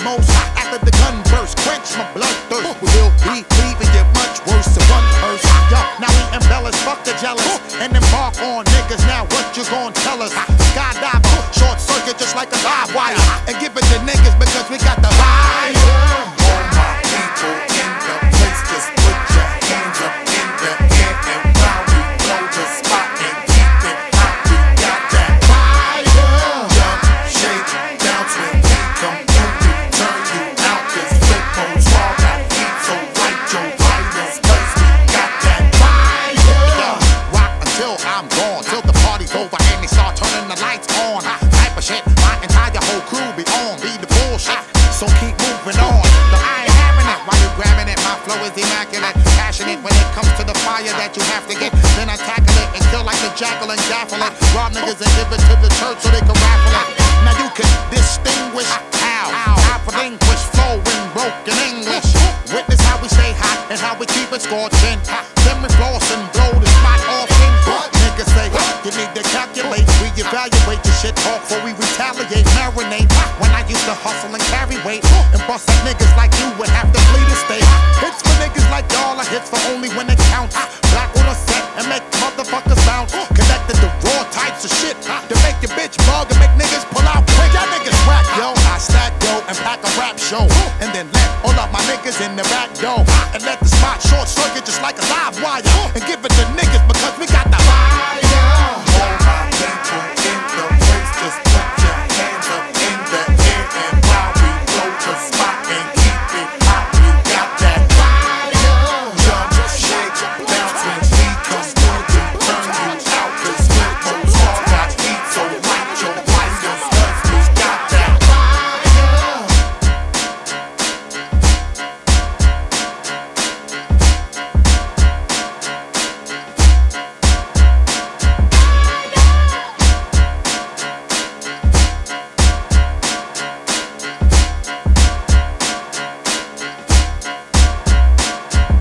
most. After the gun burst, quench my bloodthirst. We will be leaving you much worse than one hearse. Yo, now we embellish, fuck the jealous, and embark on niggas. Now what you gon' tell us? Skydiver, short circuit just like a live wire, and give it to niggas because we got the fire. All my people in the place, just put your hands up in the air, and while we blow the spot and keep it hot, we got that fire. Jump, shake, bounce when we come through, we turn you out. This flip on swall got heat, so light your fires, cause we got that fire. Yo, rock until I'm gone, till the party's over and they start turning the lights on. Type of shit, my entire whole crew be on, be the bullshit, so keep moving on. No, I ain't having it while you grabbing it. My flow is immaculate, passionate when it comes to the fire that you have to get. Then I tackle it and kill like the jackal and gaffle it. Rob niggas and give it to the church so they can raffle it. Now you can distinguish how I relinquish flow in broken English. Witness how we stay hot and how we keep it scorching. Then we floss and blow the spot off in. Niggas say you need to calculate, reevaluate the shit talk before we retaliate, marinate. When I used to hustle and carry weight and bust at niggas like you would have to flee the state. Hits for niggas like y'all are hits for only when it counts. Black on a set and make motherfuckers bounce. Connected to raw types of shit to make your bitch bug and make niggas pull out quick. Y'all niggas whack, yo. I stack dough and pack a rap show, and then let all of my niggas in the back door and let the spot short circuit just like a live wire, and give